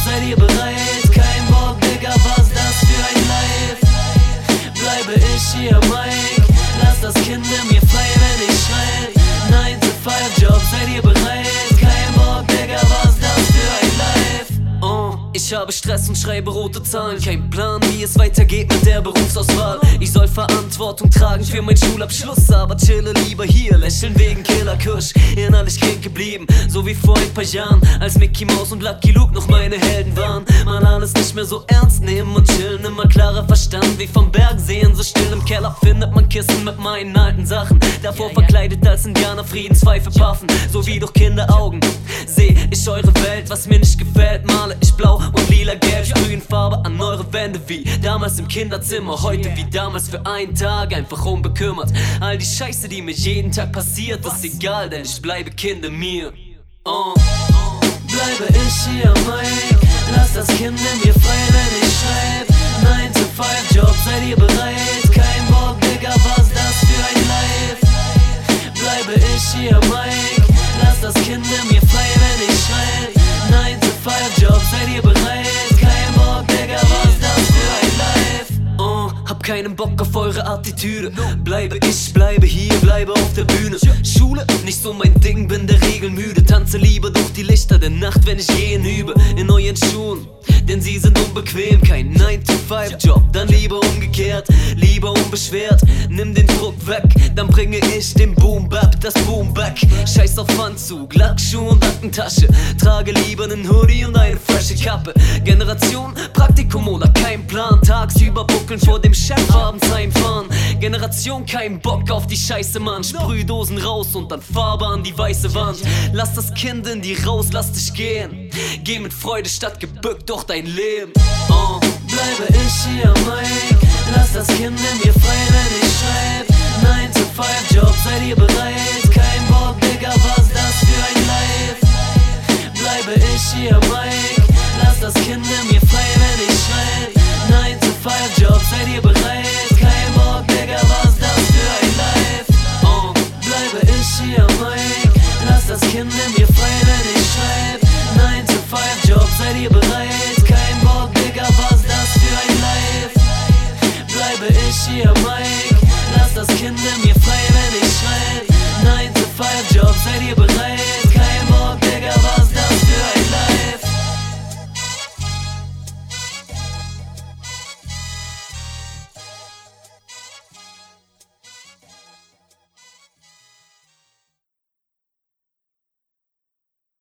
seid ihr bereit? Kein Bock, Digga, was das für ein Life? Bleibe ich hier, Mike, lass das Kind in mir frei, wenn ich schrei. 9 to 5 Job, seid ihr bereit? Kein Bock, Digga, was das für ein Life? Ich habe Stress und schreibe rote Zahlen. Kein Plan, wie es weitergeht mit der Berufsauswahl. Ich soll Verantwortung tragen für meinen Schulabschluss, aber chille lieber hier, lächeln wegen Killerkusch. Innerlich Kind geblieben, so wie vor ein paar Jahren, als Mickey Mouse und Lucky Luke noch meine Helden waren. Man alles nicht mehr so ernst nehmen und chillen, immer klarer Verstand wie vom Berg sehen. So still im Keller findet man Kissen mit meinen alten Sachen. Davor verkleidet als Indianer Friedenspfeife paffen, so wie durch Kinderaugen. Seh ich eure Welt, was mir nicht gefällt, male ich blau und lila gelb, sprühen Farbe an eure Wände wie damals im Kinderzimmer, heute wie damals für einen Tag, einfach unbekümmert. All die Scheiße, die mir jeden Tag passiert, ist egal, denn ich bleibe Kind in mir. Bleibe ich hier, Mike, lass das Kind in mir frei, wenn ich schreib. 9 to 5 Job, seid ihr bereit? Kein Bock, Digga, was das für ein Life? Bleibe ich hier, Mike, lass das Kind in mir frei, wenn ich schreib. 9 to 5 Job, seid ihr bereit? Kein Bock, Digga, was das für ein Life? Hab keinen Bock auf eure Attitüde. Bleibe ich, bleibe hier, bleibe auf der Bühne. Schule, nicht so mein Ding, bin der Regel müde. Tanze lieber durch die Lichter der Nacht, wenn ich gehen übe. In euren Schuhen, denn sie sind unbequem. Kein 9 to 5 Job, dann lieber umgekehrt. Lieber unbeschwert, nimm den Druck weg, dann bringe ich den Boom-Bap, das Boom-Back. Scheiß auf Anzug, Lackschuh und Aktentasche. Trage lieber nen Hoodie und eine frische Kappe. Generation, Praktikum oder kein Plan. Tagsüber buckeln vor dem Chef, abends heimfahren. Generation, kein Bock auf die Scheiße, Mann. Sprühdosen raus und dann Farbe an die weiße Wand. Lass das Kind in die raus, lass dich gehen. Geh mit Freude statt gebückt durch dein Leben. Bleibe ich hier, Mike, lass das Kind in mir frei, wenn ich schreib. 9 to 5 Job, seid ihr bereit? Kein Bock, Digga, was das für ein Life? Bleibe ich hier, Mike, lass das Kind in mir frei, wenn ich schreib. 9 to 5 Job, seid ihr bereit? Kein Bock, Digga, was das für ein Life? Bleibe ich hier, Mike, lass das Kind in mir frei, wenn ich schreib. 9 to 5 Job, seid ihr bereit? Kein Bock, Digga, was das für ein Life? Bleibe ich hier, Mike, lass das Kind in mir frei.